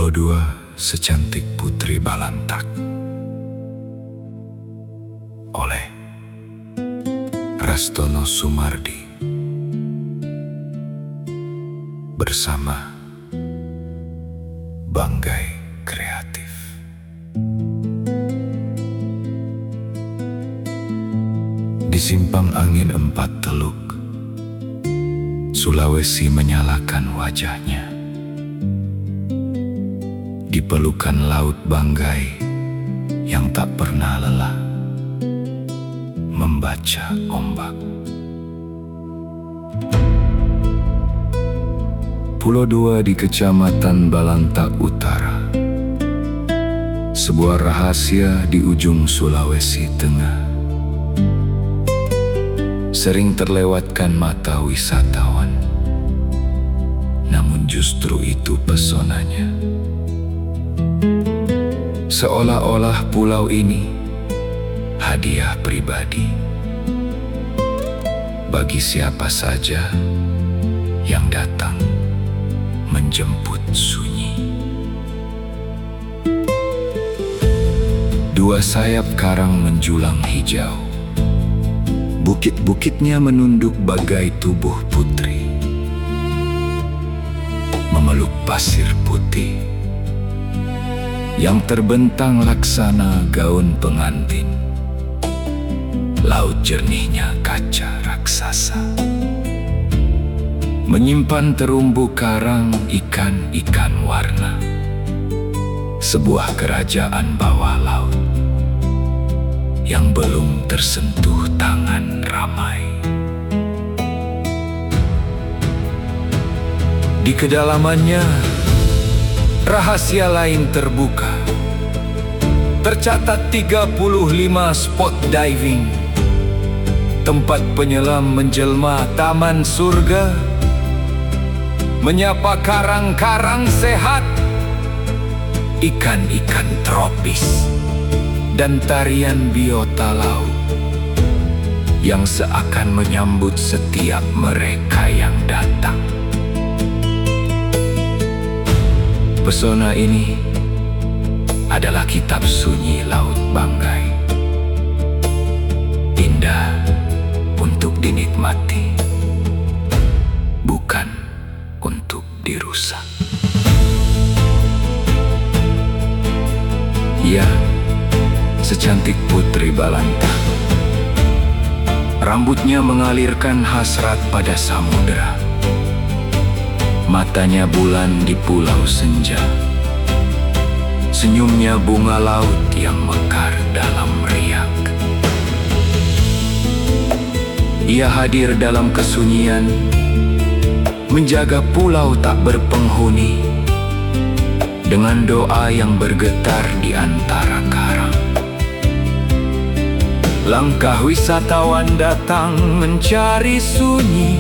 Pulau Dua secantik Putri Balantak oleh Rastono Sumardi bersama Banggai Kreatif. Di simpang angin 4 teluk, Sulawesi menyalakan wajahnya. Di pelukan laut Banggai yang tak pernah lelah membaca ombak. Pulau Dua di Kecamatan Balantak Utara, sebuah rahasia di ujung Sulawesi Tengah, sering terlewatkan mata wisatawan, namun justru itu pesonanya. Seolah-olah pulau ini hadiah pribadi bagi siapa saja yang datang menjemput sunyi. Dua sayap karang menjulang hijau, bukit-bukitnya menunduk bagai tubuh putri, memeluk pasir putih yang terbentang laksana gaun pengantin. Laut jernihnya kaca raksasa, menyimpan terumbu karang ikan-ikan warna. Sebuah kerajaan bawah laut yang belum tersentuh tangan ramai. Di kedalamannya, rahasia lain terbuka. Tercatat 35 spot diving, tempat penyelam menjelma taman surga, menyapa karang-karang sehat, ikan-ikan tropis, dan tarian biota laut yang seakan menyambut setiap mereka yang datang. Pesona ini adalah kitab sunyi Laut Banggai, indah untuk dinikmati, bukan untuk dirusak. Ya, secantik Putri Balantak, rambutnya mengalirkan hasrat pada samudera, matanya bulan di pulau senja, senyumnya bunga laut yang mekar dalam riak. Ia hadir dalam kesunyian, menjaga pulau tak berpenghuni, dengan doa yang bergetar di antara karang. Langkah wisatawan datang mencari sunyi,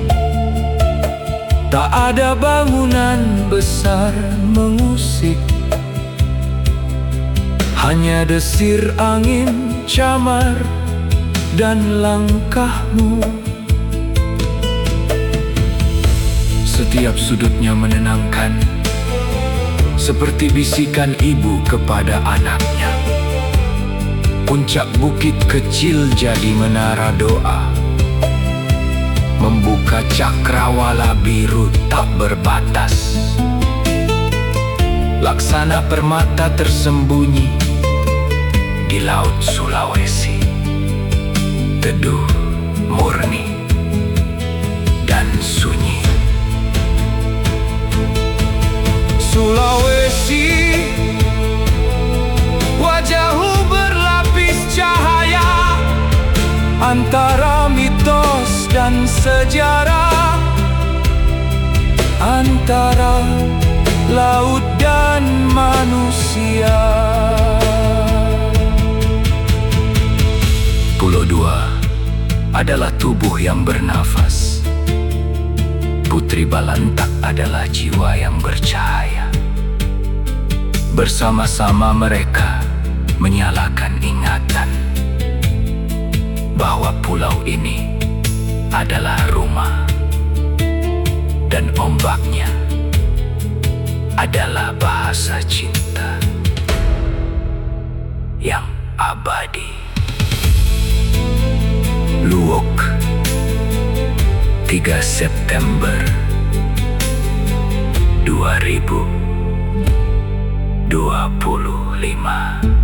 tak ada bangunan besar mengusik, hanya desir angin camar dan langkahmu. Setiap sudutnya menenangkan, seperti bisikan ibu kepada anaknya. Puncak bukit kecil jadi menara doa, membuka cakrawala biru tak berbatas. Laksana permata tersembunyi di laut Sulawesi, teduh, murni, dan sunyi. Sulawesi, wajahmu berlapis cahaya antara mitos dan sejarah, antara laut dan manusia. Pulau Dua adalah tubuh yang bernafas. Putri Balantak adalah jiwa yang bercahaya. Bersama-sama mereka menyalakan ingatan bahwa pulau ini adalah rumah, dan ombaknya adalah bahasa cinta yang abadi. Luwuk, 3 September 2025.